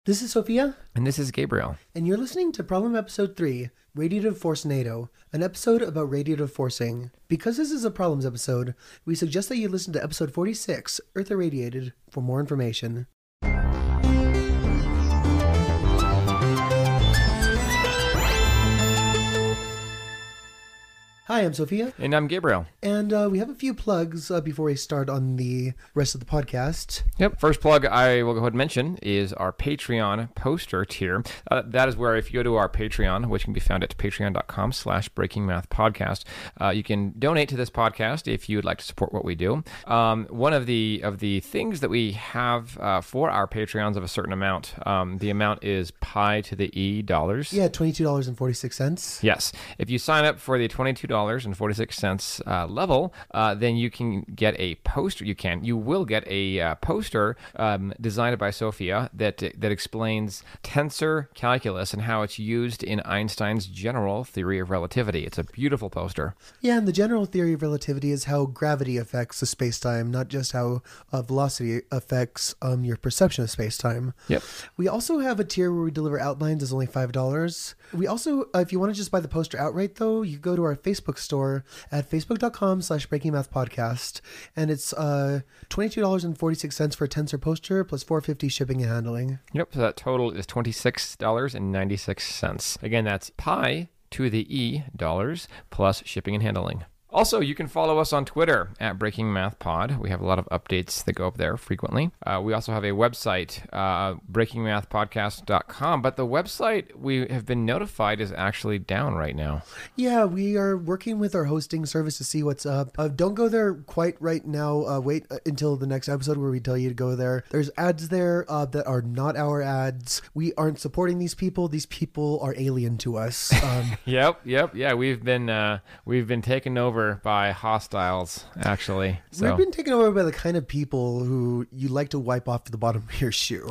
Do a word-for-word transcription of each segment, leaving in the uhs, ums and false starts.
This is Sophia. And this is Gabriel. And you're listening to Problem Episode three, Radiative Force NATO, an episode about radiative forcing. Because this is a Problems episode, we suggest that you listen to Episode forty-six, Earth Irradiated, for more information. Hi, I'm Sophia. And I'm Gabriel. And uh, we have a few plugs uh, before we start on the rest of the podcast. Yep. First plug I will go ahead and mention is our Patreon poster tier. Uh, that is where if you go to our Patreon, which can be found at patreon.com slash breaking math podcast, uh, you can donate to this podcast if you would like to support what we do. Um, one of the of the things that we have uh, for our Patreons of a certain amount, um, the amount is pi to the e dollars. Yeah, twenty-two dollars and forty-six cents. Yes. If you sign up for the twenty-two dollars and forty-six cents uh, level, uh, then you can get a poster. You can. You will get a uh, poster um, designed by Sophia that that explains tensor calculus and how it's used in Einstein's general theory of relativity. It's a beautiful poster. Yeah, and the general theory of relativity is how gravity affects the space-time, not just how uh, velocity affects um, your perception of space-time. Yep. We also have a tier where we deliver outlines as only five dollars. We also, uh, if you want to just buy the poster outright, though, you go to our Facebook store at facebook.com slash breaking math podcast, and it's uh, twenty-two dollars and forty-six cents for a tensor poster plus four dollars and fifty cents shipping and handling. Yep, so that total is twenty-six dollars and ninety-six cents. Again, that's pi to the e dollars plus shipping and handling. Also, you can follow us on Twitter at Breaking Math Pod. We have a lot of updates that go up there frequently. Uh, we also have a website, uh, breaking math podcast dot com, but the website we have been notified is actually down right now. Yeah, we are working with our hosting service to see what's up. Uh, don't go there quite right now. Uh, wait until the next episode where we tell you to go there. There's ads there uh, that are not our ads. We aren't supporting these people. These people are alien to us. Um, yep, yep, yeah. We've been uh, we've been taken over by hostiles, actually. So. We've been taken over by the kind of people who you like to wipe off the bottom of your shoe.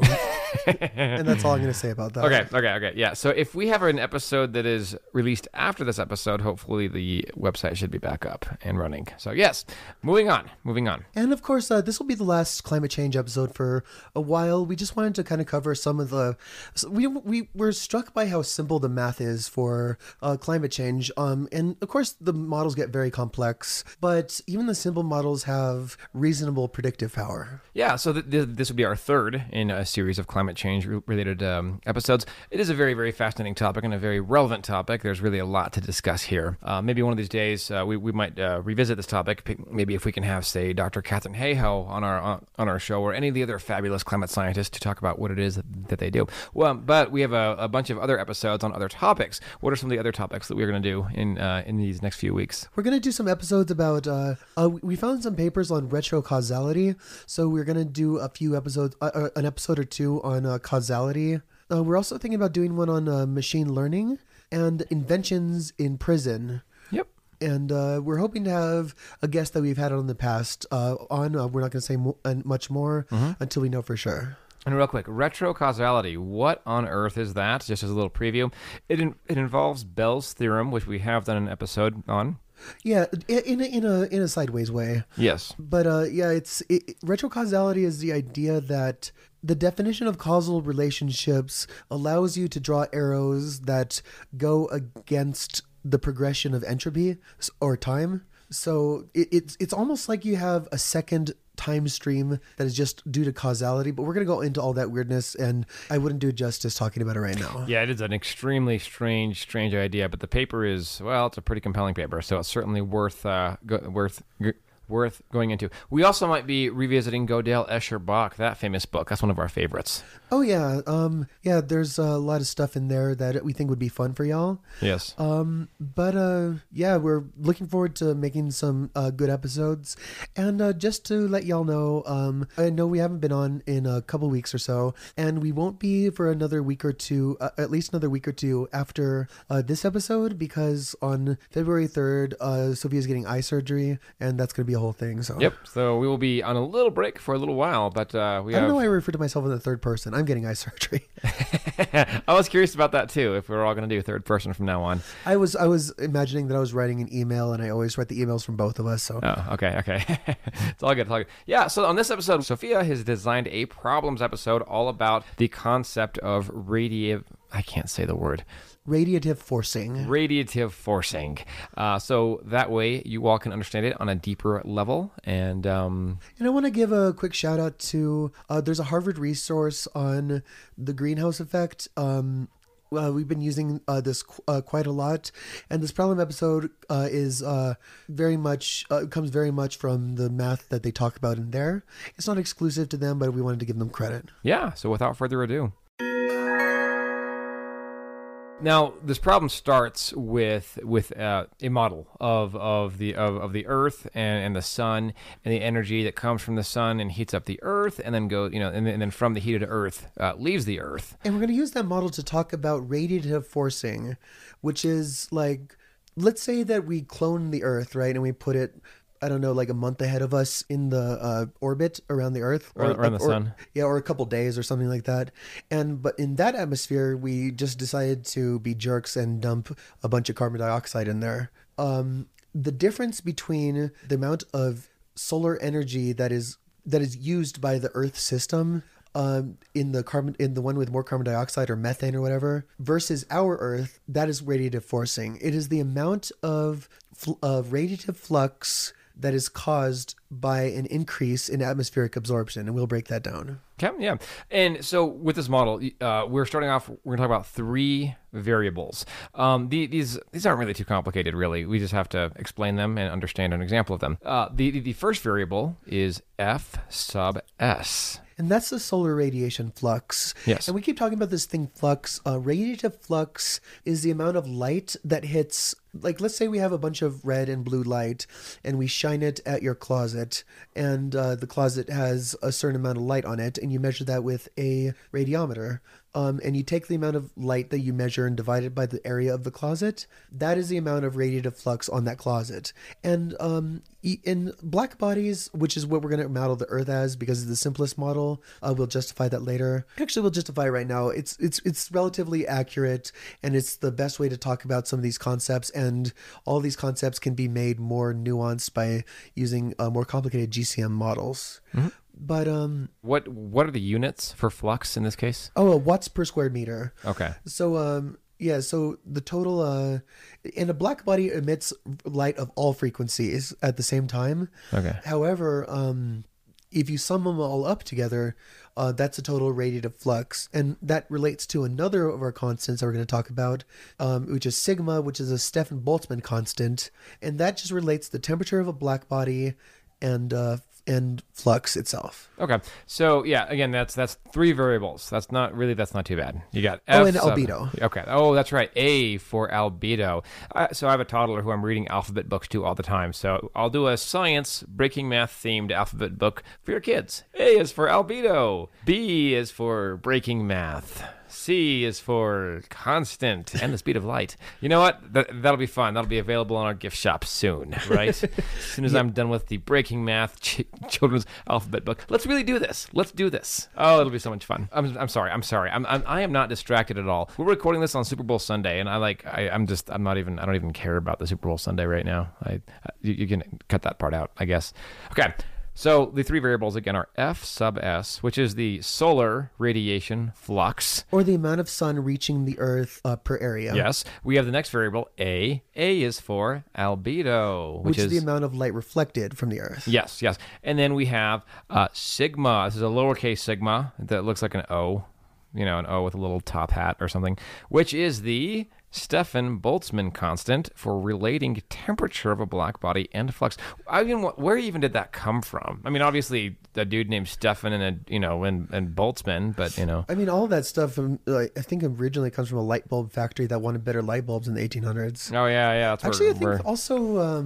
And that's all I'm going to say about that. Okay, okay, okay. Yeah, so if we have an episode that is released after this episode, hopefully the website should be back up and running. So yes, moving on, moving on. And of course, uh, this will be the last climate change episode for a while. We just wanted to kind of cover some of the... So we, we were struck by how simple the math is for uh, climate change. Um, and of course, the models get very complex, but even the simple models have reasonable predictive power. Yeah, so th- th- this would be our third in a series of climate change related um, episodes. It is a very, very fascinating topic and a very relevant topic. There's really a lot to discuss here. Uh, maybe one of these days uh, we, we might uh, revisit this topic. Maybe if we can have, say, Doctor Catherine Hayhoe on our on, on our show, or any of the other fabulous climate scientists to talk about what it is that, that they do. Well, but we have a, a bunch of other episodes on other topics. What are some of the other topics that we're going to do in uh, in these next few weeks? We're going to do some episodes about, uh, uh, we found some papers on retrocausality. So we're going to do a few episodes, uh, an episode or two on uh, causality. Uh, we're also thinking about doing one on uh, machine learning and inventions in prison. Yep. And uh, we're hoping to have a guest that we've had on in the past uh, on. Uh, we're not going to say mo- much more mm-hmm. until we know for sure. And real quick, retrocausality, what on earth is that? Just as a little preview. It in, it involves Bell's theorem, which we have done an episode on. Yeah, in a, in a in a sideways way. Yes. But uh, yeah, it's it, retrocausality is the idea that the definition of causal relationships allows you to draw arrows that go against the progression of entropy or time. So it, it's it's almost like you have a second time stream that is just due to causality, but we're going to go into all that weirdness, and I wouldn't do justice talking about it right now. Yeah, it is an extremely strange, strange idea, but the paper is, well, it's a pretty compelling paper, so it's certainly worth, uh, go, worth, g- worth going into. We also might be revisiting Gödel, Escher, Bach, that famous book. That's one of our favorites. Oh yeah, um, yeah. There's a lot of stuff in there that we think would be fun for y'all. Yes. Um, but uh, yeah, we're looking forward to making some uh, good episodes. And uh, just to let y'all know, um, I know we haven't been on in a couple weeks or so, and we won't be for another week or two, uh, at least another week or two after uh, this episode, because on February third, uh, Sophia's getting eye surgery, and that's going to be a whole thing. So Yep. So we will be on a little break for a little while, but uh, we I don't have... know why I refer to myself in the third person. I'm getting eye surgery. I was curious about that too, if we we're all going to do third person from now on. I was I was imagining that I was writing an email, and I always write the emails from both of us. So Oh, okay, okay. It's all good. It's all good. Yeah, so on this episode, Sophia has designed a problems episode all about the concept of radiative... I can't say the word. radiative forcing. Radiative forcing. Uh, so that way you all can understand it on a deeper level. And um, And I want to give a quick shout out to, uh, there's a Harvard resource on the greenhouse effect. Um, uh, we've been using uh, this qu- uh, quite a lot. And this problem episode uh, is uh, very much, uh, comes very much from the math that they talk about in there. It's not exclusive to them, but we wanted to give them credit. yeah, so without further ado. Now, this problem starts with with uh, a model of of the of, of the Earth and, and the sun and the energy that comes from the sun and heats up the Earth and then goes, you know, and then, and then from the heated Earth uh, leaves the Earth. And we're going to use that model to talk about radiative forcing, which is like, let's say that we clone the Earth, right? And we put it, I don't know, like a month ahead of us in the uh, orbit around the Earth, Or around the or- sun. yeah, or a couple days or something like that. And but in that atmosphere, we just decided to be jerks and dump a bunch of carbon dioxide in there. Um, the difference between the amount of solar energy that is that is used by the Earth system, Um, in the carbon, in the one with more carbon dioxide or methane or whatever, versus our Earth, that is radiative forcing. It is the amount of fl- of radiative flux that is caused by an increase in atmospheric absorption, and we'll break that down. Okay, yeah. And so with this model, uh, we're starting off, we're going to talk about three variables. Um, the, these these aren't really too complicated, really. We just have to explain them and understand an example of them. Uh, the, the, the first variable is F sub S. And that's the solar radiation flux. Yes. And we keep talking about this thing flux. Uh, radiative flux is the amount of light that hits, like, let's say we have a bunch of red and blue light and we shine it at your closet, and uh, the closet has a certain amount of light on it, and you measure that with a radiometer. Um, and you take the amount of light that you measure and divide it by the area of the closet. That is the amount of radiative flux on that closet. And um, e- in black bodies, which is what we're going to model the Earth as because it's the simplest model, uh, we'll justify that later. Actually, we'll justify it right now. It's it's it's relatively accurate, and it's the best way to talk about some of these concepts. And all these concepts can be made more nuanced by using uh, more complicated G C M models. Mm-hmm. But um, What what are the units for flux in this case? oh, uh, watts per square meter. Okay. So um, yeah, so the total uh, and a black body emits light of all frequencies at the same time. Okay. However, um, if you sum them all up together, uh, that's a total radiative flux, and that relates to another of our constants that we're going to talk about, um, which is sigma, which is a Stefan-Boltzmann constant, and that just relates the temperature of a black body and uh, and flux itself. Okay. So yeah, again, that's that's three variables. That's not really that's not too bad. You got F Oh, and sub- albedo. Okay. Oh, that's right. A for albedo. Uh, so I have a toddler who I'm reading alphabet books to all the time. So I'll do a science breaking math themed alphabet book for your kids. A is for albedo. B is for breaking math. C is for constant and the speed of light. You know what? That, that'll be fun. That'll be available on our gift shop soon, right? As soon as yeah. I'm done with the breaking math ch- children's alphabet book. Let's really do this. Let's do this. Oh, it'll be so much fun. I'm, I'm sorry. I'm sorry. I'm, I'm I am not distracted at all. We're recording this on Super Bowl Sunday, and I like I, I'm just I'm not even I don't even care about the Super Bowl Sunday right now. I you, you can cut that part out, I guess. Okay. So the three variables, again, are F sub S, which is the solar radiation flux. Or the amount of sun reaching the Earth uh, per area. Yes. We have the next variable, A. A is for albedo. Which, which is, is the amount of light reflected from the Earth. Yes, yes. And then we have uh, sigma. This is a lowercase sigma that looks like an O. You know, an O with a little top hat or something. Which is the Stefan-Boltzmann constant for relating temperature of a black body and flux. I mean, where even did that come from? I mean, obviously, a dude named Stefan and a you know and, and Boltzmann, but you know. I mean, all of that stuff. Um, like, I think originally comes from a light bulb factory that wanted better light bulbs in the eighteen hundreds. Oh yeah, yeah. That's Actually, where, I think where... also um,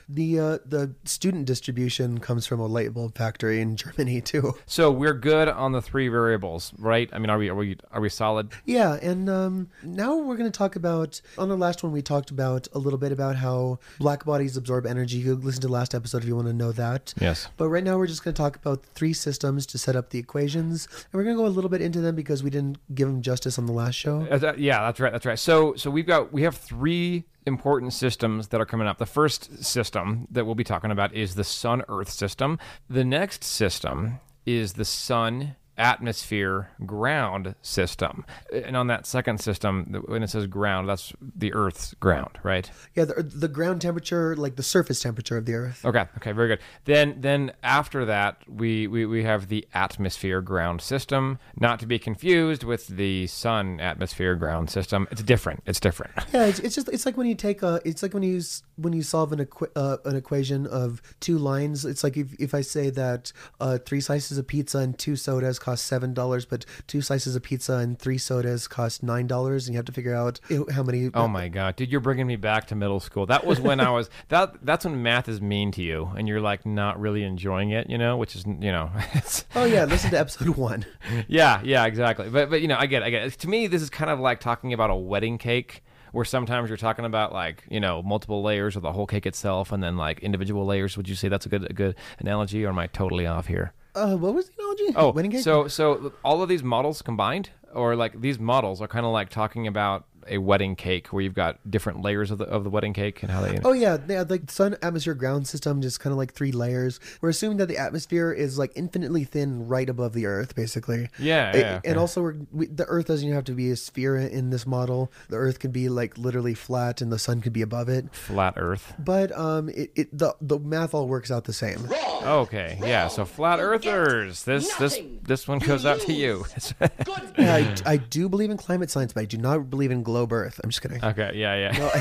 The uh, the student distribution comes from a light bulb factory in Germany too. So we're good on the three variables, right? I mean, are we are we are we solid? Yeah, and um, now we're going to talk about, on the last one we talked about a little bit about how black bodies absorb energy. You can listen to the last episode if you want to know that. Yes. But right now we're just going to talk about three systems to set up the equations, and we're going to go a little bit into them because we didn't give them justice on the last show. Uh, that- yeah, that's right. That's right. So so we've got we have three important systems that are coming up. The first system that we'll be talking about is the Sun Earth system. The next system is the Sun atmosphere ground system. And on that second system, when it says ground, that's the Earth's ground, right? Yeah, the, the ground temperature, like the surface temperature of the Earth. Okay, okay, very good. Then then after that, we, we, we have the atmosphere ground system, not to be confused with the sun atmosphere ground system. It's different. It's different. Yeah, it's, it's just it's like when you take a it's like when you s- when you solve an equi- uh, an equation of two lines. It's like if if I say that uh, three slices of pizza and two sodas cost seven dollars, but two slices of pizza and three sodas cost nine dollars, and you have to figure out how many. Oh my God, dude, you're bringing me back to middle school. That was when I was that. That's when math is mean to you, and you're like not really enjoying it, you know, which is you know. It's, Oh yeah, listen to episode one. yeah, yeah, exactly. But but you know, I get, it, I get. It. To me, this is kind of like talking about a wedding cake, where sometimes you're talking about like you know multiple layers of the whole cake itself, and then like individual layers. Would you say that's a good a good analogy, or am I totally off here? Uh, what was the analogy? Oh, Wedding cake? so so all of these models combined, or like these models are kind of like talking about a wedding cake where you've got different layers of the of the wedding cake and how they. Oh yeah, yeah, like the sun, atmosphere, ground system, just kind of like three layers. We're assuming that the atmosphere is like infinitely thin, right above the Earth, basically. Yeah, It- yeah. And okay. also, we're, we, the Earth doesn't even have to be a sphere in this model. The Earth could be like literally flat, and the sun could be above it. Flat Earth. But um, it, it the the math all works out the same. Okay, yeah. So flat earthers. This this this one goes out to you. Yeah, I, I do believe in climate science, but I do not believe in globe Earth. I'm just kidding. Okay, yeah, yeah. No,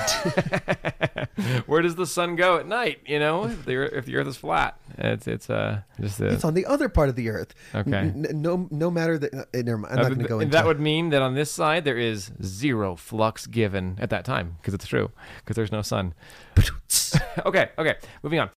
I do- Where does the sun go at night? You know, if the Earth, if the Earth is flat, it's it's uh just a, it's on the other part of the Earth. Okay. N- n- no, no matter that. Uh, never mind. I'm Uh, not going to go and into that would mean that on this side there is zero flux given at that time because it's true because there's no sun. okay, okay. Moving on.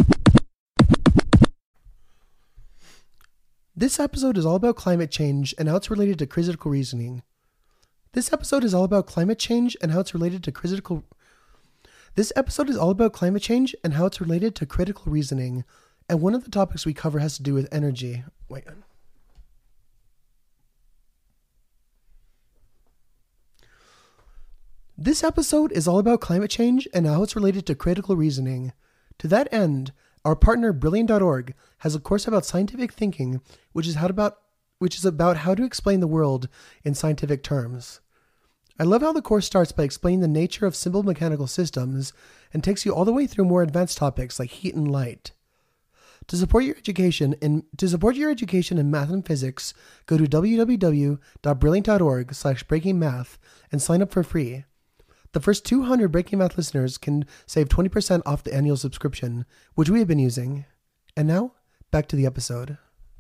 This episode is all about climate change and how it's related to critical reasoning. This episode is all about climate change and how it's related to critical. This episode is all about climate change and how it's related to critical reasoning. And one of the topics we cover has to do with energy. Wait. This episode is all about climate change and how it's related to critical reasoning. To that end, our partner Brilliant dot org has a course about scientific thinking, which is how to about which is about how to explain the world in scientific terms. I love how the course starts by explaining the nature of simple mechanical systems and takes you all the way through more advanced topics like heat and light. To support your education in to support your education in math and physics, go to w w w dot brilliant dot org slash breaking math and sign up for free. The first two hundred Breaking Math listeners can save twenty percent off the annual subscription, which we have been using. And now, back to the episode.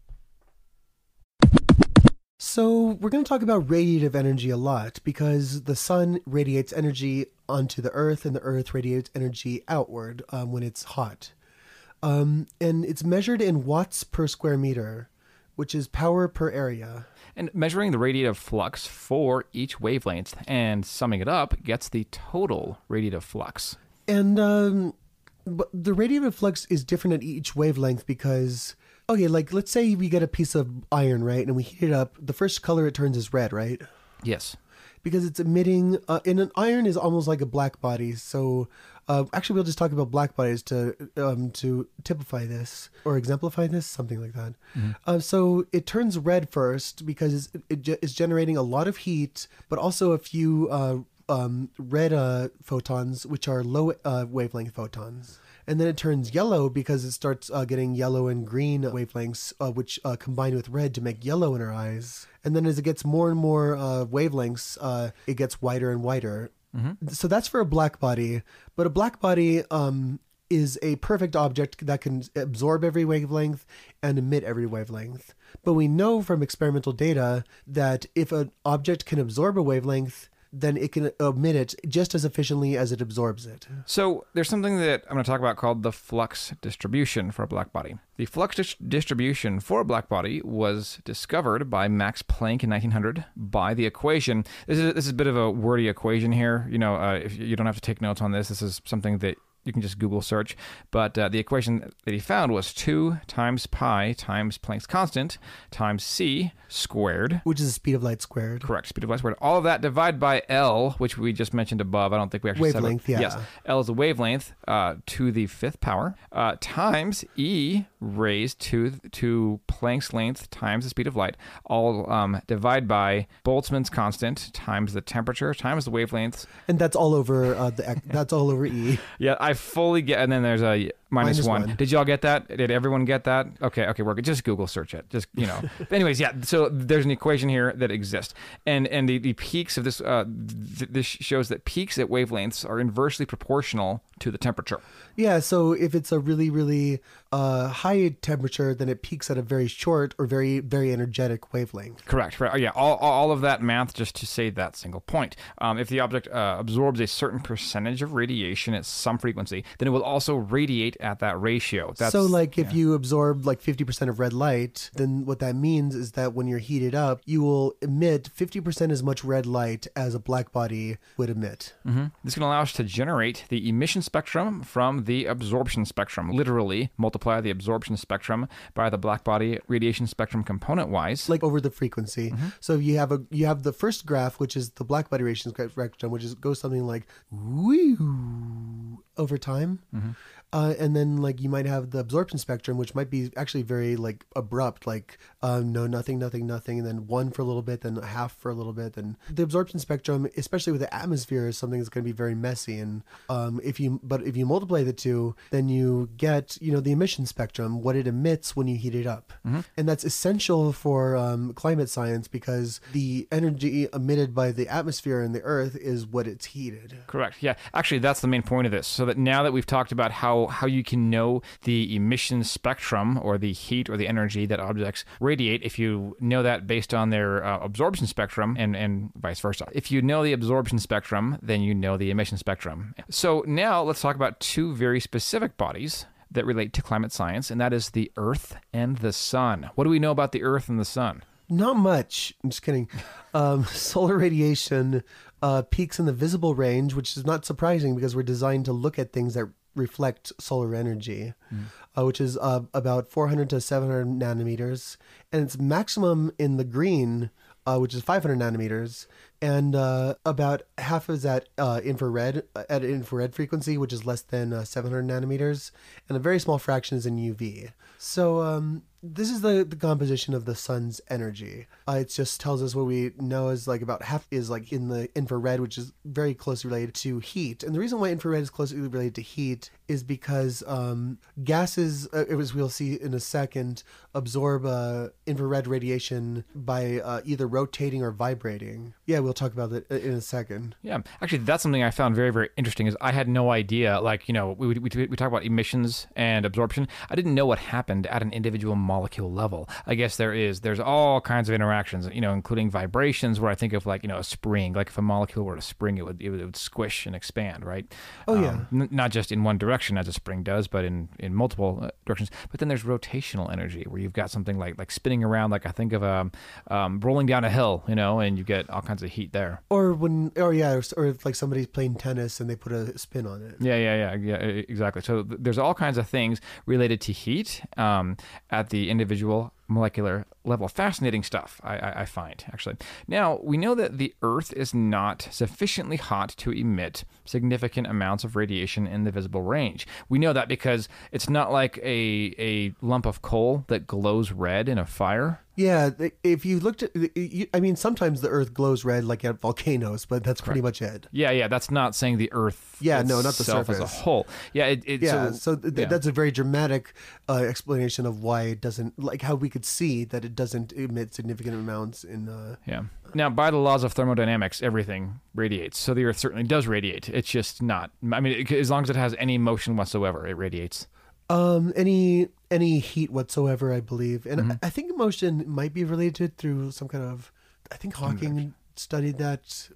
So, we're going to talk about radiative energy a lot because the sun radiates energy onto the earth and the earth radiates energy outward um, when it's hot. Um, and it's measured in watts per square meter, which is power per area. And measuring the radiative flux for each wavelength and summing it up gets the total radiative flux. And um, but the radiative flux is different at each wavelength because, okay, like let's say we get a piece of iron, right? And we heat it up. The first color it turns is red, right? Yes. Because it's emitting, uh, and an iron is almost like a black body. So uh, actually, we'll just talk about black bodies to um, to typify this or exemplify this, something like that. Mm-hmm. Uh, so it turns red first because it's, it, ge- it's generating a lot of heat, but also a few uh, um, red uh, photons, which are low uh, wavelength photons. And then it turns yellow because it starts uh, getting yellow and green wavelengths, uh, which uh, combine with red to make yellow in our eyes. And then as it gets more and more uh, wavelengths, uh, it gets whiter and whiter. Mm-hmm. So that's for a black body. But a black body um, is a perfect object that can absorb every wavelength and emit every wavelength. But we know from experimental data that if an object can absorb a wavelength, then it can emit it just as efficiently as it absorbs it. So there's something that I'm going to talk about called the flux distribution for a black body. The flux dis- distribution for a black body was discovered by Max Planck in nineteen hundred by the equation. This is this is a bit of a wordy equation here. You know, uh, if you don't have to take notes on this. This is something that you can just Google search. But uh, the equation that he found was two times pi times Planck's constant times c squared. Which is the speed of light squared. Correct, speed of light squared. All of that divided by L, which we just mentioned above. I don't think we actually Wavelength, said it. yeah. Yes, L is the wavelength uh, to the fifth power uh, times E raised to to Planck's length times the speed of light. All um, divide by Boltzmann's constant times the temperature times the wavelength. And that's all over uh, the that's all over E. Yeah, I fully get. And then there's a minus, Minus one. one. Did y'all get that? Did everyone get that? Okay, okay, we're good. Just Google search it. Just, you know. But anyways, yeah. So there's an equation here that exists, and and the, the peaks of this uh, th- this shows that peaks at wavelengths are inversely proportional to the temperature. Yeah, so if it's a really, really uh, high temperature, then it peaks at a very short or very, very energetic wavelength. Correct. Right. Oh, yeah. All, all of that math just to say that single point. Um, if the object uh, absorbs a certain percentage of radiation at some frequency, then it will also radiate at that ratio. That's, so like if yeah. you absorb like fifty percent of red light, then what that means is that when you're heated up, you will emit fifty percent as much red light as a black body would emit. Mm-hmm. This can allow us to generate the emission spectrum from the absorption spectrum. Literally multiply the absorption spectrum by the black body radiation spectrum component wise. Like over the frequency. Mm-hmm. So you have a you have the first graph, which is the black body radiation spectrum, which is goes something like woo over time. Mm-hmm. Uh, and then like you might have the absorption spectrum, which might be actually very like abrupt, like uh, no, nothing, nothing, nothing, and then one for a little bit, then a half for a little bit. And the absorption spectrum, especially with the atmosphere, is something that's going to be very messy. And um, if you, but if you multiply the two, then you get, you know, the emission spectrum, what it emits when you heat it up. Mm-hmm. And that's essential for um, climate science because the energy emitted by the atmosphere and the earth is what it's heated. Correct. Yeah. Actually, that's the main point of this. So that now that we've talked about how how you can know the emission spectrum or the heat or the energy that objects radiate, if you know that based on their uh, absorption spectrum and, and vice versa. If you know the absorption spectrum, then you know the emission spectrum. So now let's talk about two very specific bodies that relate to climate science, and that is the Earth and the Sun. What do we know about the Earth and the Sun? Not much. I'm just kidding. Um, solar radiation uh, peaks in the visible range, which is not surprising because we're designed to look at things that reflect solar energy, mm. uh, which is uh, about four hundred to seven hundred nanometers. And it's maximum in the green, uh, which is five hundred nanometers. And uh, about half is at uh, infrared, at infrared frequency, which is less than uh, seven hundred nanometers. And a very small fraction is in U V. So um, this is the, the composition of the sun's energy. Uh, it just tells us what we know is like about half is like in the infrared, which is very closely related to heat. And the reason why infrared is closely related to heat is because um, gases, uh, as we'll see in a second, absorb uh, infrared radiation by uh, either rotating or vibrating. Yeah, we'll talk about it in a second. Yeah, actually, that's something I found very, very interesting. Is I had no idea. Like, you know, we we, we talk about emissions and absorption. I didn't know what happened at an individual molecule level. I guess there is. There's all kinds of interactions, you know, including vibrations. Where I think of like, you know, a spring. Like if a molecule were to spring, it would it would, it would squish and expand, right? Oh yeah. Um, n- not just in one direction as a spring does, but in in multiple uh, directions. But then there's rotational energy, where you've got something like like spinning around. Like I think of um, um rolling down a hill, you know, and you get all kinds of heat there. Or when, or yeah, or, or if like somebody's playing tennis and they put a spin on it. Yeah, yeah, yeah, yeah, exactly. So th- there's all kinds of things related to heat um, at the individual molecular level. Fascinating stuff, I, I, I find, actually. Now, we know that the Earth is not sufficiently hot to emit significant amounts of radiation in the visible range. We know that because it's not like a, a lump of coal that glows red in a fire. Yeah, if you looked at, I mean, sometimes the Earth glows red like at volcanoes, but that's pretty Correct. much it. Yeah, yeah, that's not saying the Earth yeah, no, not the surface as a whole. Yeah, it, it, yeah, so, so th- yeah. that's a very dramatic uh, explanation of why it doesn't, like how we could see that it doesn't emit significant amounts in... Uh, yeah. Now, by the laws of thermodynamics, everything radiates. So the Earth certainly does radiate. It's just not, I mean, it, as long as it has any motion whatsoever, it radiates. Um, any any heat whatsoever, I believe, and Mm-hmm. I, I think motion might be related through some kind of. I think Hawking studied that.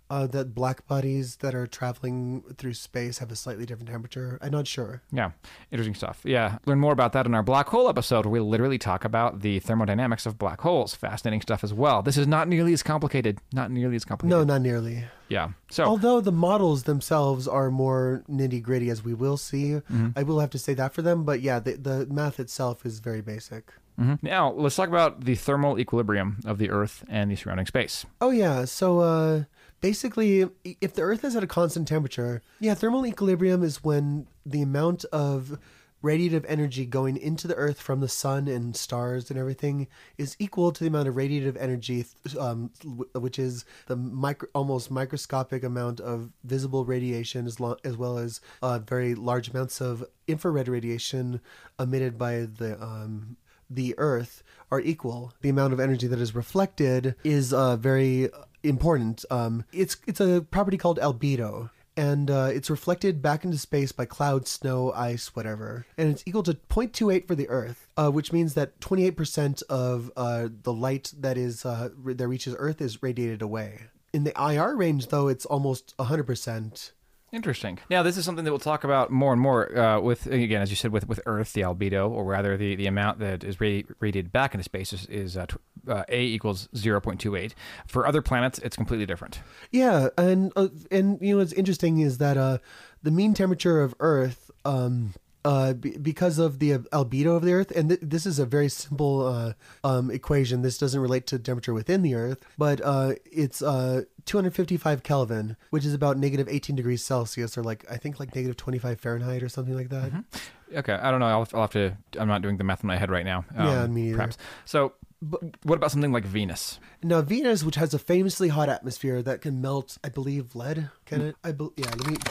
uh, that black bodies that are traveling through space have a slightly different temperature. I'm not sure. Yeah, interesting stuff. Yeah, learn more about that in our black hole episode, where we literally talk about the thermodynamics of black holes. Fascinating stuff as well. This is not nearly as complicated. Not nearly as complicated. No, not nearly. Yeah. So, although the models themselves are more nitty gritty, as we will see, mm-hmm. I will have to say that for them. But yeah, the, the math itself is very basic. Mm-hmm. Now, let's talk about the thermal equilibrium of the Earth and the surrounding space. Oh, yeah. So uh, basically, if the Earth is at a constant temperature, yeah, thermal equilibrium is when the amount of radiative energy going into the Earth from the sun and stars and everything is equal to the amount of radiative energy, um, which is the micro, almost microscopic amount of visible radiation, as, lo- as well as uh, very large amounts of infrared radiation emitted by the um, the Earth are equal. The amount of energy that is reflected is uh, very important. Um, it's it's a property called albedo. And uh, it's reflected back into space by clouds, snow, ice, whatever. And it's equal to zero point two eight for the Earth, uh, which means that twenty-eight percent of uh, the light that is uh, that reaches Earth is radiated away. In the I R range, though, it's almost one hundred percent. Interesting. Now, this is something that we'll talk about more and more uh, with, again, as you said, with, with Earth, the albedo, or rather the, the amount that is radi- radiated back into space is, is uh, tw- uh, A equals zero point two eight. For other planets, it's completely different. Yeah, and, uh, and you know, what's interesting is that uh, the mean temperature of Earth... Um, Uh, b- because of the albedo of the Earth, and th- this is a very simple uh, um, equation. This doesn't relate to temperature within the Earth, but uh, it's uh, two hundred fifty-five Kelvin, which is about negative eighteen degrees Celsius, or like I think like negative twenty-five Fahrenheit or something like that. Mm-hmm. Okay, I don't know. I'll, I'll have to. I'm not doing the math in my head right now. Um, yeah, me neither. Perhaps. So, but what about something like Venus? Now, Venus, which has a famously hot atmosphere that can melt, I believe, lead. Can it? I be- yeah. Let me.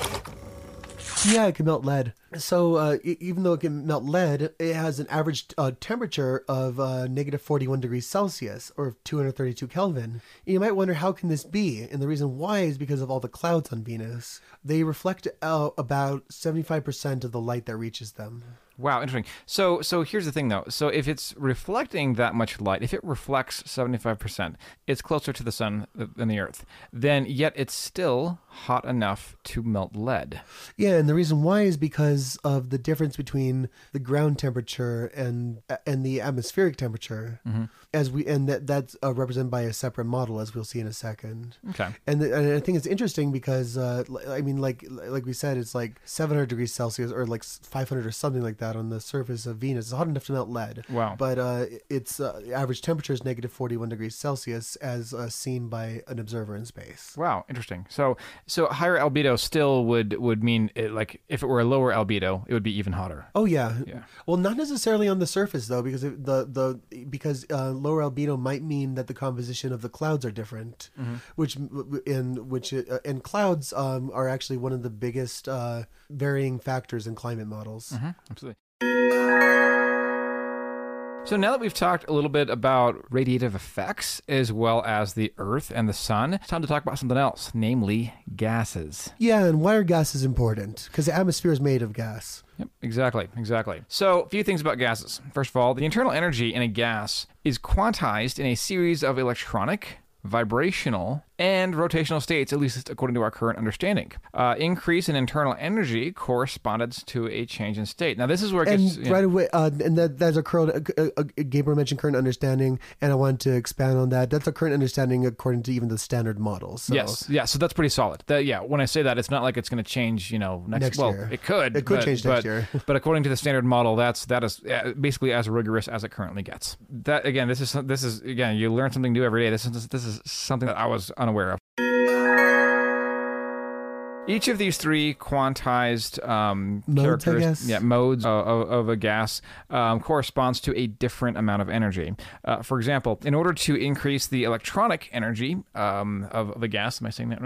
Yeah, it can melt lead. So uh, e- even though it can melt lead, it has an average uh, temperature of uh, negative forty-one degrees Celsius, or two hundred thirty-two Kelvin. And you might wonder, how can this be? And the reason why is because of all the clouds on Venus. They reflect uh, about seventy-five percent of the light that reaches them. Wow, interesting. So so here's the thing, though. So if it's reflecting that much light, if it reflects seventy-five percent, it's closer to the sun than the Earth, then yet it's still hot enough to melt lead. Yeah, and the reason why is because of the difference between the ground temperature and and the atmospheric temperature, mm-hmm. as we and that that's uh, represented by a separate model, as we'll see in a second. Okay. And, the, and I think it's interesting because uh, I mean, like like we said, it's like seven hundred degrees Celsius or like five hundred or something like that on the surface of Venus. It's hot enough to melt lead. Wow. But uh, its uh, average temperature is negative forty-one degrees Celsius, as uh, seen by an observer in space. Wow, interesting. So so higher albedo still would would mean it, like if it were a lower albedo, it would be even hotter. Oh yeah. Yeah. Well, not necessarily on the surface though, because it, the the because uh, lower albedo might mean that the composition of the clouds are different, mm-hmm. which in which uh, and clouds um, are actually one of the biggest uh, varying factors in climate models. Mm-hmm. Absolutely. So now that we've talked a little bit about radiative effects as well as the Earth and the Sun, it's time to talk about something else, namely gases. Yeah, and why are gases important? Because the atmosphere is made of gas. Yep, exactly, exactly. So, a few things about gases. First of all, the internal energy in a gas is quantized in a series of electronic, vibrational, and rotational states, at least according to our current understanding. Uh, increase in internal energy corresponded to a change in state. Now, this is where it and gets... And right away, uh, and that, that's a current, uh, uh, Gabriel mentioned current understanding, and I wanted to expand on that. That's a current understanding according to even the standard models. So. Yes, yeah, so that's pretty solid. That, yeah, when I say that, it's not like it's going to change, you know, next, next well, year. It could. It could but, change but, next year. But according to the standard model, that's that is basically as rigorous as it currently gets. That, again, this is, this is again, you learn something new every day. This is, this is something that I was unaware of. Each of these three quantized um, modes, characters, yeah, modes of, of, of a gas um, corresponds to a different amount of energy. Uh, for example, in order to increase the electronic energy um, of, of a gas, am I saying that right?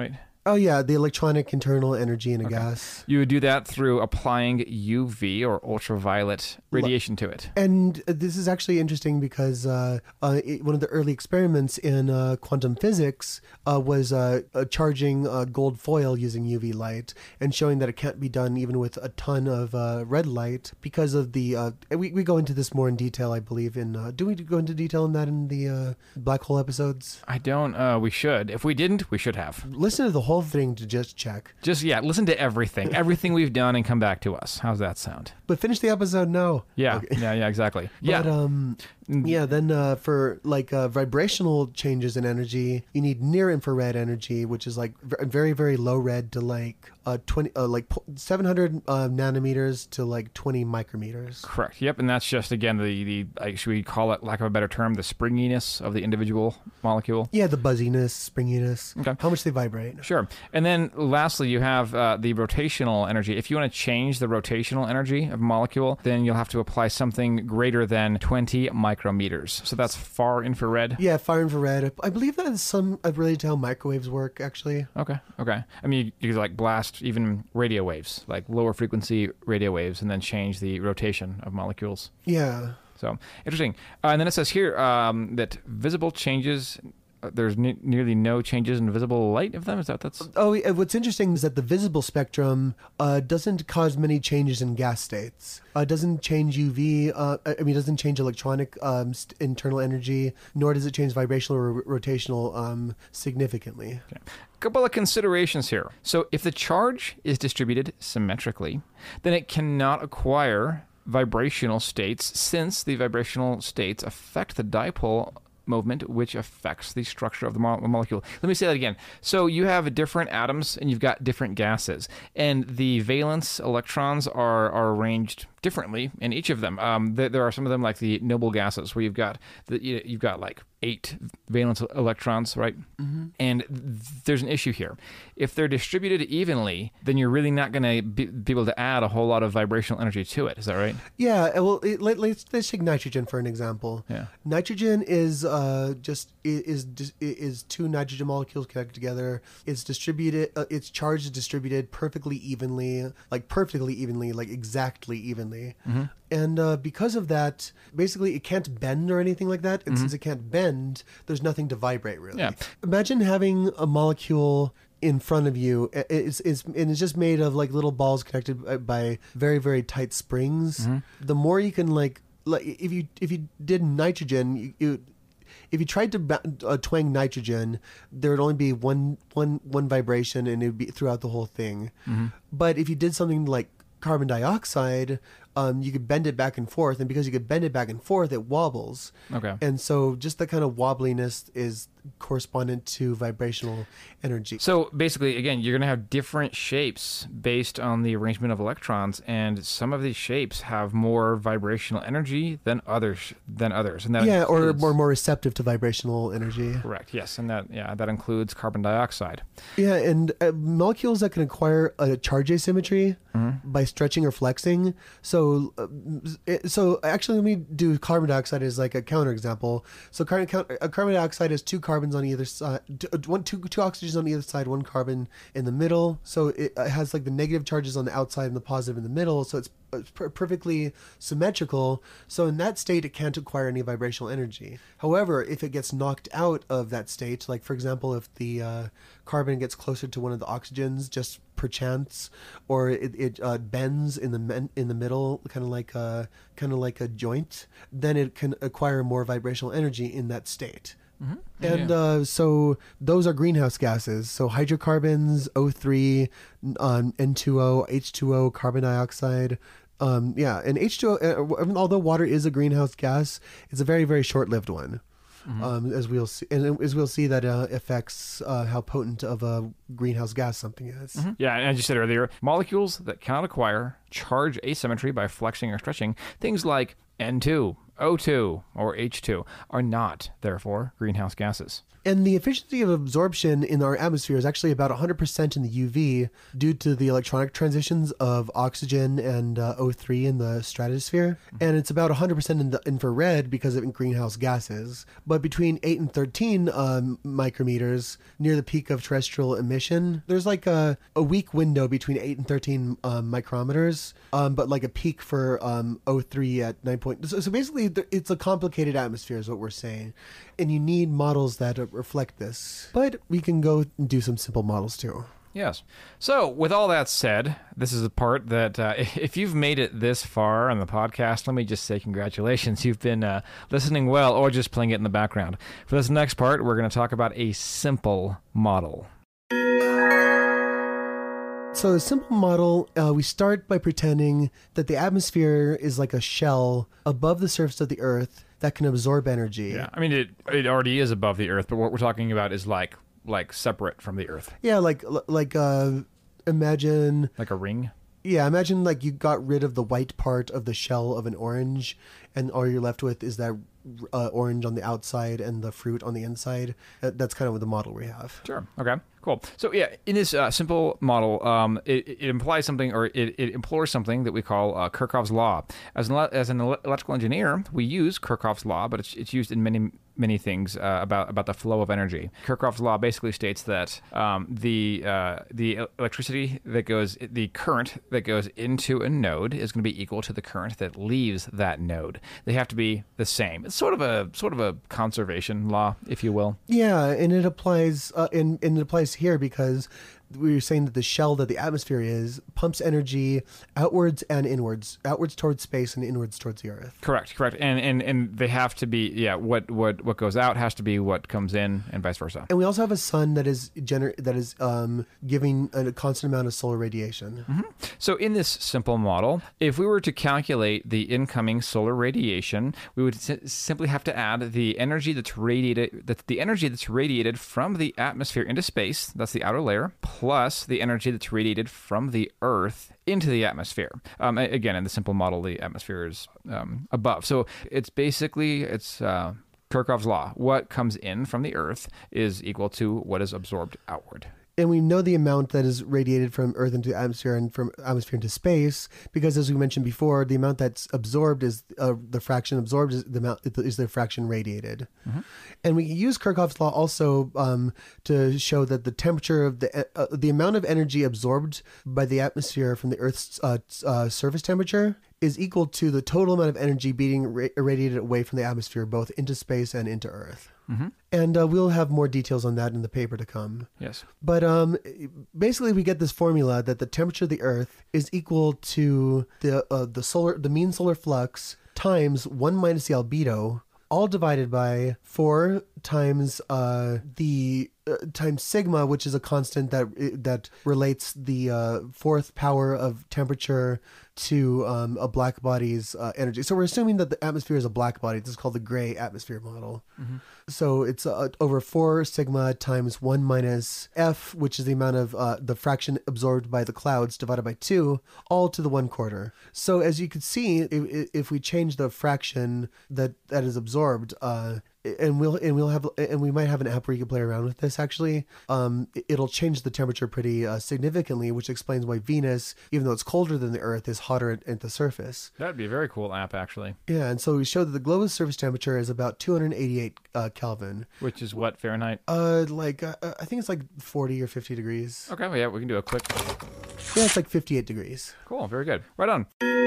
Oh yeah, the electronic internal energy in a Okay. gas. You would do that through applying U V or ultraviolet radiation to it. And uh, this is actually interesting because uh, uh, it, one of the early experiments in uh, quantum physics uh, was uh, uh, charging uh, gold foil using U V light and showing that it can't be done even with a ton of uh, red light because of the. Uh, we, we go into this more in detail, I believe. In uh, do we go into detail in that in the uh, black hole episodes? I don't. Uh, we should. If we didn't, we should have. Listen to the whole thing to just check. Just yeah, listen to everything, everything we've done, and come back to us. How's that sound? But finish the episode now. Yeah, Okay. yeah, yeah, exactly. But, Yeah, um, yeah. Then uh, for like uh, vibrational changes in energy, you need near infrared energy, which is like v- very very low red to like uh twenty uh, like seven hundred uh, nanometers to like twenty micrometers. correct. Yep, and that's just again the the like, should we call it, lack of a better term, the springiness of the individual molecule. Yeah, the buzziness, springiness, Okay. how much they vibrate. Sure. And then lastly, you have uh, the rotational energy. If you want to change the rotational energy of a molecule, then you'll have to apply something greater than twenty micrometers. So that's far infrared. Yeah, far infrared. I believe that is some uh, related to how microwaves work, actually. Okay. Okay. I mean, you, you could like blast even radio waves, like lower frequency radio waves, and then change the rotation of molecules. Yeah. So interesting. Uh, and then it says here um, that visible changes. Uh, there's ne- nearly no changes in visible light of them. Is that that's Oh, yeah, what's interesting is that the visible spectrum uh, doesn't cause many changes in gas states. Uh, it doesn't change U V. Uh, I mean, it doesn't change electronic um, st- internal energy, nor does it change vibrational or rotational um, significantly. okay. Couple of considerations here. So if the charge is distributed symmetrically, then it cannot acquire vibrational states, since the vibrational states affect the dipole movement, which affects the structure of the mo- molecule. Let me say that again. So you have different atoms and you've got different gases, and the valence electrons are, are arranged differently in each of them. Um, th- there are some of them like the noble gases, where you've got the, you- you've got like eight valence electrons, right? Mm-hmm. And th- there's an issue here. If they're distributed evenly, then you're really not going to be, be able to add a whole lot of vibrational energy to it. Is that right? Yeah, uh, well, it, let, let's, let's take nitrogen for an example. Yeah. Nitrogen is uh, just is is is two nitrogen molecules connected together. It's distributed. Uh, its charge is distributed perfectly evenly, like perfectly evenly, like exactly evenly. Mm-hmm. And uh, because of that, basically, it can't bend or anything like that. And since it can't bend, there's nothing to vibrate really. Yeah. Imagine having a molecule in front of you. I- It's, it's, and it's just made of like little balls connected by- by very, very tight springs. The more you can like, like if you if you did nitrogen, you, you if you tried to ba- uh, twang nitrogen, there would only be one one one vibration, and it would be throughout the whole thing. But if you did something like carbon dioxide, um, you could bend it back and forth, and because you could bend it back and forth, it wobbles. Okay. And so just the kind of wobbliness is correspondent to vibrational energy. So basically, again, you're going to have different shapes based on the arrangement of electrons, and some of these shapes have more vibrational energy than others. Than others, and that Yeah, or includes- more more receptive to vibrational energy. correct. Yes, and that yeah, that includes carbon dioxide. Yeah, and uh, molecules that can acquire a charge asymmetry by stretching or flexing. So, uh, it- so actually, let me do carbon dioxide as like a counterexample. So, carbon count- uh, carbon dioxide has two carbons on either side, two, uh, one, two, two oxygens on either side, one carbon in the middle. So it uh, has like the negative charges on the outside and the positive in the middle. So it's it's per- perfectly symmetrical. So in that state, it can't acquire any vibrational energy. However, if it gets knocked out of that state, like for example, if the uh, carbon gets closer to one of the oxygens, just perchance, or it, it uh, bends in the men- in the middle, kind of like a kind of like a joint, then it can acquire more vibrational energy in that state. And Yeah. uh, so those are greenhouse gases. So hydrocarbons, O three, um, N two O, H two O, carbon dioxide. Um, yeah, and H two O, uh, although water is a greenhouse gas, it's a very, very short-lived one. Um, as we'll see, and as we'll see, that uh, affects uh, how potent of a greenhouse gas something is. Yeah, and as you said earlier, molecules that cannot acquire charge asymmetry by flexing or stretching, things like N two, O two, or H two, are not, therefore, greenhouse gases. And the efficiency of absorption in our atmosphere is actually about one hundred percent in the U V due to the electronic transitions of oxygen and uh, O three in the stratosphere. Mm-hmm. And it's about one hundred percent in the infrared because of greenhouse gases. But between eight and thirteen um, micrometers, near the peak of terrestrial emission, there's like a, a weak window between eight and thirteen um, micrometers, um, but like a peak for um, O three at nine point. So, so basically, it's a complicated atmosphere is what we're saying. And you need models that reflect this. But we can go and do some simple models too. Yes. So with all that said, this is a part that uh, if you've made it this far on the podcast, let me just say congratulations. You've been uh, listening well or just playing it in the background. For this next part, we're going to talk about a simple model. So a simple model, uh, we start by pretending that the atmosphere is like a shell above the surface of the Earth that can absorb energy. Yeah, I mean, it it already is above the Earth, but what we're talking about is like like separate from the Earth. Yeah, like like uh, imagine like a ring. Yeah, imagine like you got rid of the white part of the shell of an orange, and all you're left with is that uh, orange on the outside and the fruit on the inside. That's kind of the model we have. Sure. Okay. Cool. So yeah, in this uh, simple model, um, it, it implies something, or it, it implores something that we call uh, Kirchhoff's law. As an as an electrical engineer, we use Kirchhoff's law, but it's it's used in many many things uh, about about the flow of energy. Kirchhoff's law basically states that um, the uh, the electricity that goes, the current that goes into a node is going to be equal to the current that leaves that node. They have to be the same. It's sort of a sort of a conservation law, if you will. Yeah, and it applies uh, and, and it applies here because we were saying that the shell that the atmosphere is pumps energy outwards and inwards, outwards towards space and inwards towards the Earth. Correct, correct. And and and they have to be, yeah, what what what goes out has to be what comes in, and vice versa. And we also have a sun that is gener- that is um, giving a constant amount of solar radiation. Mm-hmm. So in this simple model, if we were to calculate the incoming solar radiation, we would si- simply have to add the energy that's radiated, that the energy that's radiated from the atmosphere into space, that's the outer layer, plus the energy that's radiated from the Earth into the atmosphere. Um, again, in the simple model, the atmosphere is um, above. So it's basically, it's uh, Kirchhoff's law. What comes in from the Earth is equal to what is absorbed outward. And we know the amount that is radiated from Earth into the atmosphere and from atmosphere into space because, as we mentioned before, the amount that's absorbed is uh, the fraction absorbed is the amount is the fraction radiated. Mm-hmm. And we use Kirchhoff's law also um, to show that the temperature of the uh, the amount of energy absorbed by the atmosphere from the Earth's uh, uh, surface temperature is equal to the total amount of energy being ra- radiated away from the atmosphere, both into space and into Earth. Mm-hmm. And uh, we'll have more details on that in the paper to come. Yes. But um, basically, we get this formula that the temperature of the Earth is equal to the uh, the solar the mean solar flux times one minus the albedo, all divided by four times uh, the uh, times sigma, which is a constant that that relates the uh, fourth power of temperature to um, a black body's uh, energy. So we're assuming that the atmosphere is a black body. This is called the gray atmosphere model. Mm-hmm. So it's uh, over four sigma times one minus F, which is the amount of uh, the fraction absorbed by the clouds divided by two, all to the one quarter. So as you can see, if, if we change the fraction that, that is absorbed, uh, and we'll and we'll have and we might have an app where you can play around with this. Actually, um, it'll change the temperature pretty uh, significantly, which explains why Venus, even though it's colder than the Earth, is hotter at, at the surface. That'd be a very cool app, actually. Yeah, and so we showed that the global surface temperature is about two hundred eighty-eight uh, Kelvin, which is what, Fahrenheit? Uh, like uh, I think it's like forty or fifty degrees. Okay, well, yeah, we can do a quick. Yeah, it's like fifty-eight degrees. Cool, very good. Right on.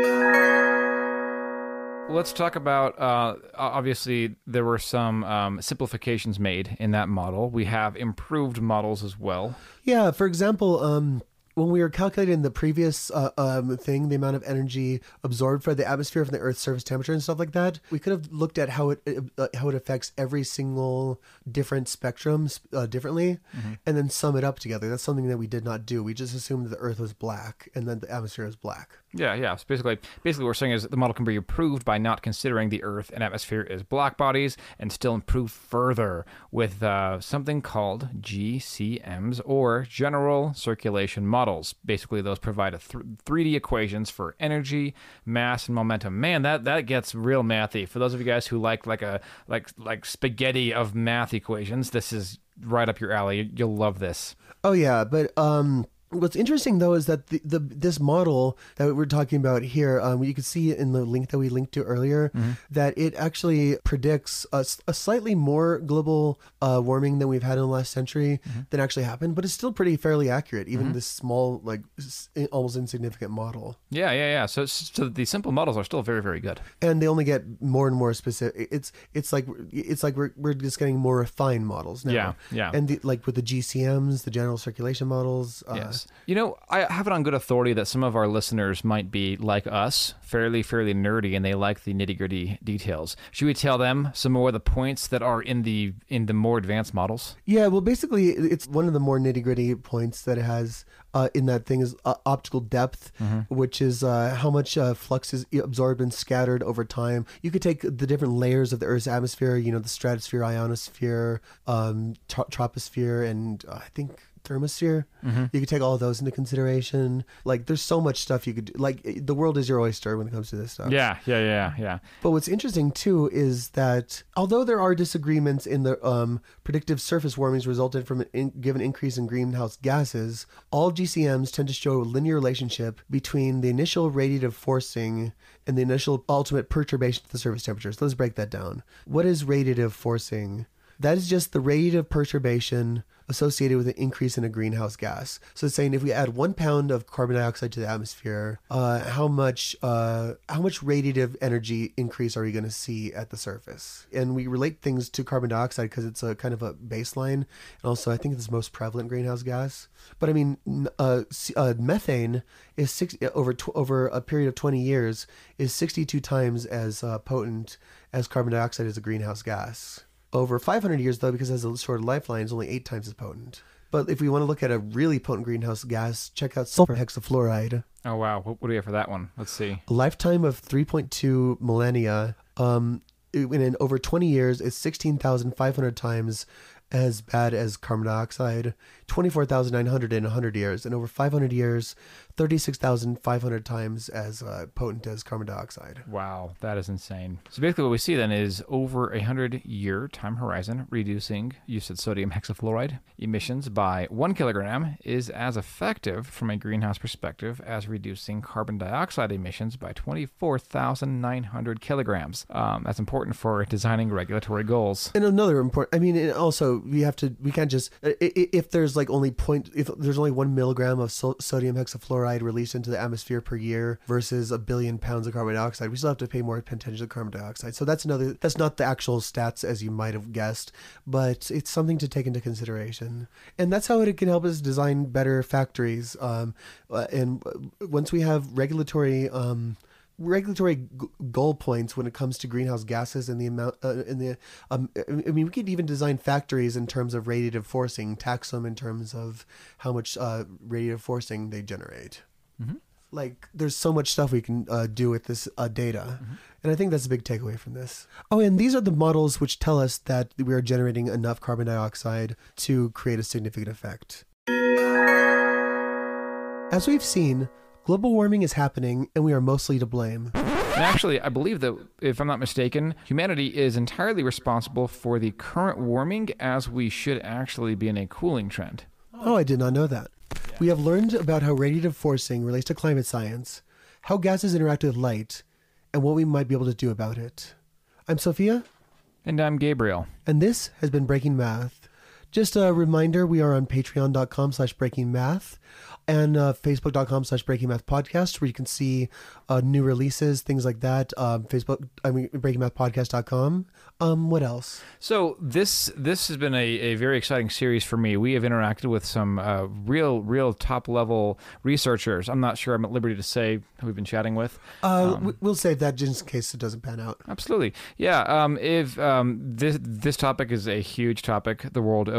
Let's talk about, uh, obviously, there were some um, simplifications made in that model. We have improved models as well. Yeah, for example, um, when we were calculating the previous uh, um, thing, the amount of energy absorbed by the atmosphere from the Earth's surface temperature and stuff like that, we could have looked at how it uh, how it affects every single different spectrum uh, differently, mm-hmm. and then sum it up together. That's something that we did not do. We just assumed that the Earth was black and then the atmosphere is black. Yeah, yeah. So basically, basically, what we're saying is that the model can be improved by not considering the Earth and atmosphere as black bodies, and still improve further with uh, something called G C Ms, or General Circulation Models. Basically, those provide a th- three D equations for energy, mass, and momentum. Man, that that gets real mathy. For those of you guys who like like a like like spaghetti of math equations, this is right up your alley. You'll love this. Oh yeah, but um. What's interesting though is that the, the this model that we're talking about here, um, you can see in the link that we linked to earlier, mm-hmm. that it actually predicts a, a slightly more global uh, warming than we've had in the last century mm-hmm. than actually happened, but it's still pretty fairly accurate, even mm-hmm. this small, like almost insignificant model. Yeah, yeah, yeah. So, so the simple models are still very, very good, and they only get more and more specific. It's it's like it's like we're we're just getting more refined models now. Yeah, yeah. And the, like with the G C Ms, the general circulation models. Uh, yes. You know, I have it on good authority that some of our listeners might be like us, fairly, fairly nerdy, and they like the nitty-gritty details. Should we tell them some more of the points that are in the in the more advanced models? Yeah, well, basically, it's one of the more nitty-gritty points that it has uh, in that thing is uh, optical depth, mm-hmm. which is uh, how much uh, flux is absorbed and scattered over time. You could take the different layers of the Earth's atmosphere, you know, the stratosphere, ionosphere, um, tro- troposphere, and uh, I think thermosphere. Mm-hmm. You could take all of those into consideration. Like, there's so much stuff you could do. Like, the world is your oyster when it comes to this stuff. Yeah, yeah, yeah, yeah. But what's interesting too is that although there are disagreements in the um, predictive surface warmings resulted from an in, given increase in greenhouse gases, all G C Ms tend to show a linear relationship between the initial radiative forcing and the initial ultimate perturbation to the surface temperatures. Let's break that down. What is radiative forcing? That is just the radiative perturbation associated with an increase in a greenhouse gas. So it's saying if we add one pound of carbon dioxide to the atmosphere, uh, how much uh, how much radiative energy increase are you going to see at the surface? And we relate things to carbon dioxide because it's a kind of a baseline, and also I think it's the most prevalent greenhouse gas. But I mean, uh, uh, methane is six over tw- over a period of twenty years is sixty-two times as uh, potent as carbon dioxide as a greenhouse gas. Over five hundred years, though, because it has a shorter lifeline, is only eight times as potent. But if we want to look at a really potent greenhouse gas, check out sulfur hexafluoride. Oh, wow. What, what do we have for that one? Let's see. A lifetime of three point two millennia. Um, in over twenty years, it's sixteen thousand five hundred times as bad as carbon dioxide, twenty-four thousand nine hundred in one hundred years, and over five hundred years, thirty-six thousand five hundred times as uh, potent as carbon dioxide. Wow, that is insane. So basically what we see then is over a one hundred year time horizon, reducing, you said sodium hexafluoride emissions by one kilogram is as effective from a greenhouse perspective as reducing carbon dioxide emissions by twenty-four thousand nine hundred kilograms. Um, that's important for designing regulatory goals. And another important, I mean, and also we have to, we can't just, if there's like only point, if there's only one milligram of so- sodium hexafluoride released into the atmosphere per year versus a billion pounds of carbon dioxide, we still have to pay more attention to carbon dioxide. So that's another, that's not the actual stats as you might have guessed, but it's something to take into consideration. And that's how it can help us design better factories. Um, and once we have regulatory, um, regulatory g- goal points when it comes to greenhouse gases and the amount uh, in the um I mean we could even design factories in terms of radiative forcing, tax them in terms of how much uh radiative forcing they generate. Mm-hmm. Like there's so much stuff we can uh, do with this uh, data. Mm-hmm. And I think that's a big takeaway from this. Oh, and these are the models which tell us that we are generating enough carbon dioxide to create a significant effect. As we've seen, global warming is happening, and we are mostly to blame. And actually, I believe that, if I'm not mistaken, humanity is entirely responsible for the current warming, as we should actually be in a cooling trend. Oh, I did not know that. Yeah. We have learned about how radiative forcing relates to climate science, how gases interact with light, and what we might be able to do about it. I'm Sophia. And I'm Gabriel. And this has been Breaking Math. Just a reminder, we are on patreon.com slash breaking math. And uh, facebook.com slash breaking math podcast, where you can see uh, new releases, things like that. Um, Facebook, I mean, breaking math podcast dot com. Um, what else? So this this has been a, a very exciting series for me. We have interacted with some uh, real, real top level researchers. I'm not sure I'm at liberty to say who we've been chatting with. Uh, um, we'll save that just in case it doesn't pan out. Absolutely. Yeah. Um, if um, this, this topic is a huge topic the world over.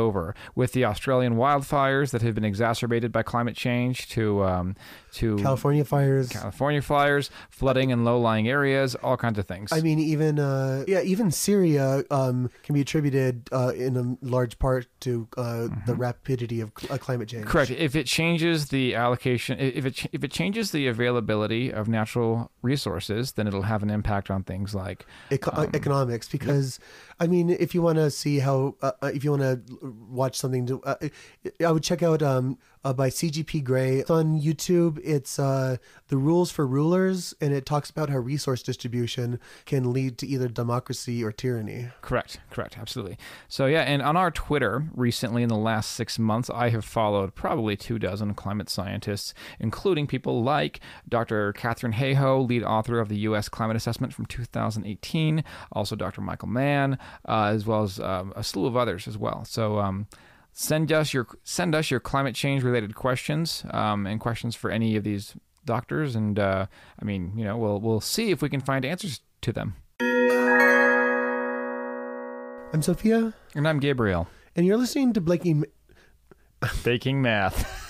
over, with the Australian wildfires that have been exacerbated by climate change to um, to California fires, California fires, flooding in low-lying areas, all kinds of things. I mean, even uh, yeah, even Syria um, can be attributed uh, in a large part to uh, mm-hmm. the rapidity of cl- uh, climate change. Correct. If it changes the allocation, if it ch- if it changes the availability of natural resources, then it'll have an impact on things like Eco- um, economics. Because yep. I mean, if you want to see how, uh, if you want to watch something, to, uh, I would check out um, uh, by C G P Grey. It's on YouTube. It's uh, The Rules for Rulers, and it talks about how resource distribution can lead to either democracy or tyranny. Correct, correct, absolutely. So yeah, and on our Twitter recently in the last six months, I have followed probably two dozen climate scientists, including people like Doctor Catherine Hayhoe, lead author of the U S Climate Assessment from two thousand eighteen, also Doctor Michael Mann, uh, as well as um, a slew of others as well. So um, send us your send us your climate change related questions um, and questions for any of these doctors, and uh, I mean, you know, we'll we'll see if we can find answers to them. I'm Sophia, and I'm Gabriel, and you're listening to Blaking Baking Math.